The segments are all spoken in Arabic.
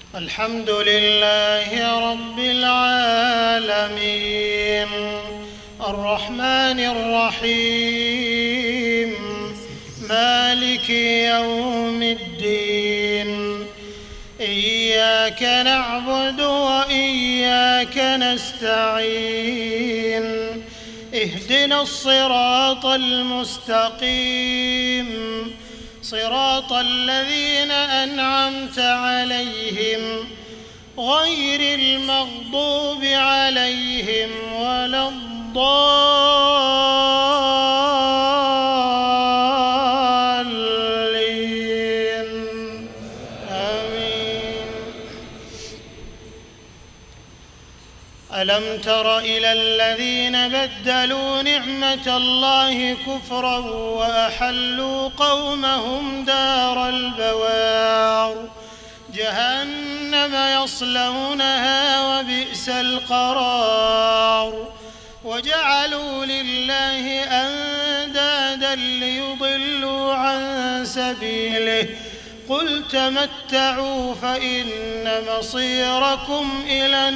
الحمد لله رب العالمين الرحمن الرحيم مالك يوم الدين إياك نعبد وإياك نستعين اهدنا الصراط المستقيم صراط الذين أنعمت عليهم غير المغضوب عليهم ولا الضالين آمين. ألم تر إلى الذين بدلوا نعمة الله كفرا وأحلوا قومهم دار البوار جهنم يصلونها وبئس القرار وجعلوا لله أندادا ليضلوا عن سبيله قل تمتعوا فإن مصيركم إلى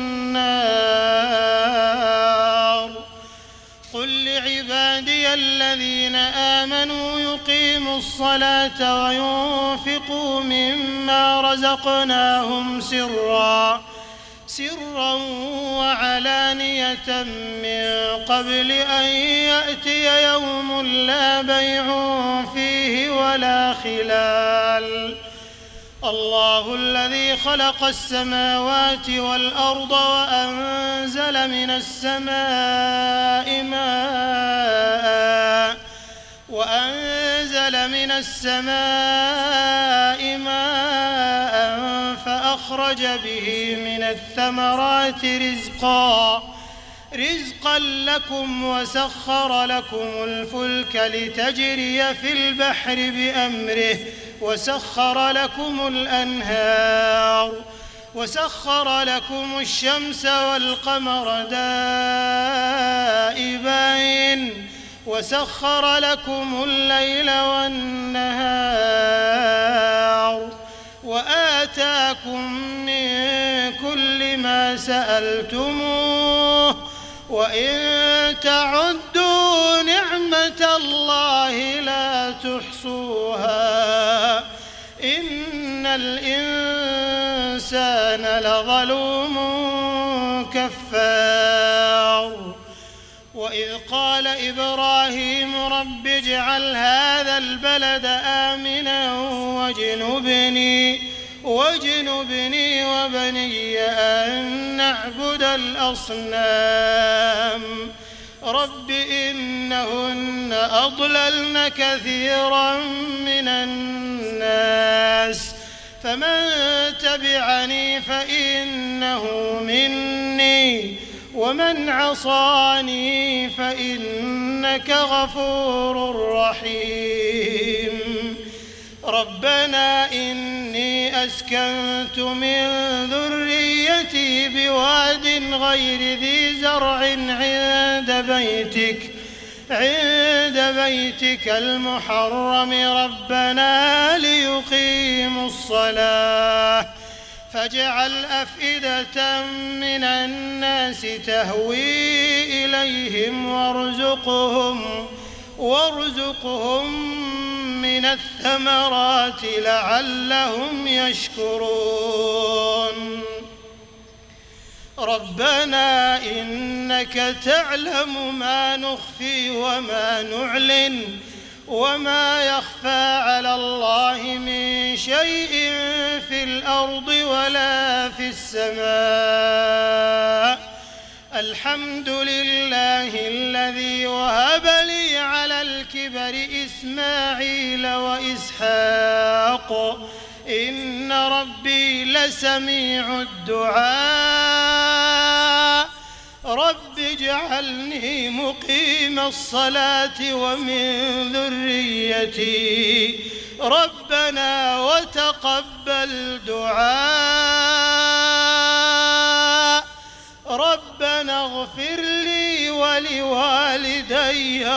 النار قل لعبادي الذين آمنوا يقيموا الصلاة وينفقوا مما رزقناهم سرا وعلانية من قبل أن يأتي يوم لا بيع فيه ولا خلال الله الذي خلق السماوات والأرض وأنزل من السماء ماء فأخرج به من الثمرات رزقا لكم وسخر لكم الفلك لتجري في البحر بأمره وسخر لكم الأنهار وسخر لكم الشمس والقمر دائبين وسخر لكم الليل والنهار وآتاكم من كل ما سألتموه وإن تعدوا نعمة الله لا تحصوها إن الإنسان لظلوم كفار وإذ قال إبراهيم رب اجعل هذا البلد آمنا واجنبني وبني أن نعبد الأصنام رب إنهن أضللن كثيرا من الناس فمن تبعني فإنه مني ومن عصاني فإنك غفور رحيم ربنا إني أسكنت من ذريتي بواد غير ذي زرع عند بيتك المحرم ربنا ليقيموا الصلاة فاجعل أفئدة من الناس تهوي إليهم وارزقهم من الثمرات لعلهم يشكرون ربنا إنك تعلم ما نخفي وما نعلن وما يخفى على الله من شيء في الأرض ولا في السماء الحمد لله الذي وهب لي على الكبر إسماعيل وإسحاق إن ربي لسميع الدعاء رب اجعلني مقيم الصلاة ومن ذريتي ربنا وتقبل دعاء ربنا اغفر لي ولوالدي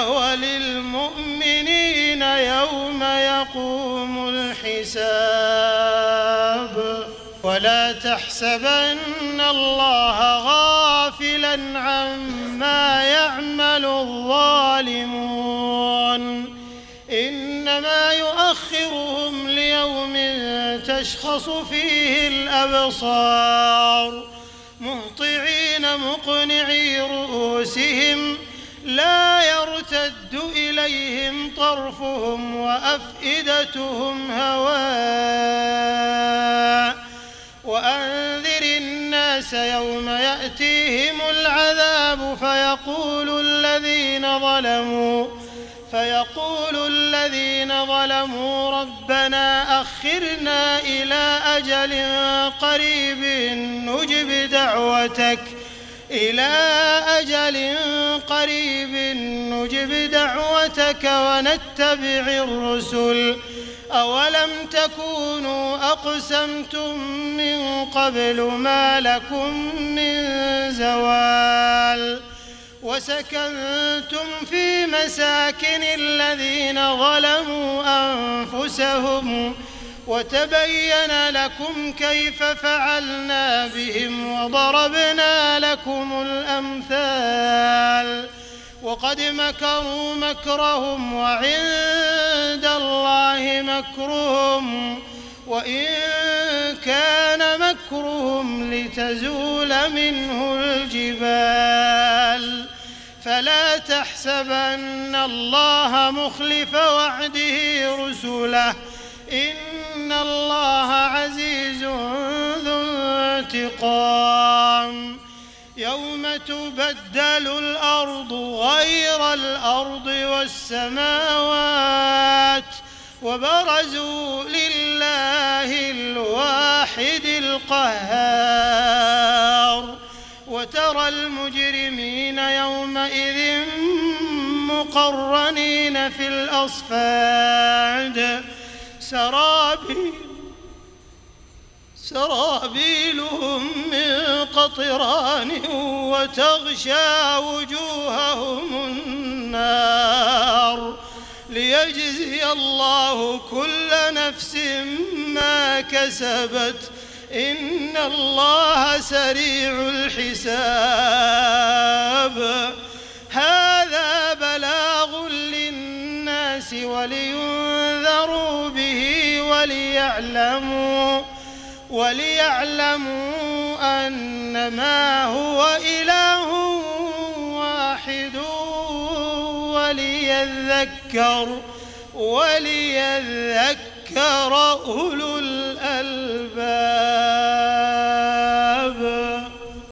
وللمؤمنين يوم يقوم الحساب. ولا تحسبن الله غافلا عما يعمل الظالمون إنما يؤخرهم ليوم تشخص فيه الأبصار مهطعين مقنعي رؤوسهم لا يرتد إليهم طرفهم وأفئدتهم هواء وأنذر الناس يوم يأتيهم العذاب فيقول الذين ظلموا ربنا أخرنا إلى أجل قريب نجب دعوتك ونتبع الرسل أولم تكونوا أقسمتم من قبل ما لكم من زوال وسكنتم في مساكن الذين ظلموا أنفسهم وتبين لكم كيف فعلنا بهم وضربنا لكم الأمثال وقد مكروا مكرهم وعند الله مكرهم وإن كان مكرهم لتزول منه الجبال فلا تحسبن الله مخلف وعده رسله إن الله عزيز ذو انتقام يوم تبدل الأرض غير الأرض والسماوات وبرزوا لله الواحد القهار وترى المجرمين يومئذ مقرنين في الأصفاد سرابيلهم من قطران وتغشى وجوههم النار ليجزي الله كل نفس ما كسبت إن الله سريع الحساب هذا بلاغ للناس ولينذروا به وليعلموا أنما هو إله واحد وليذكر أولو الألباب.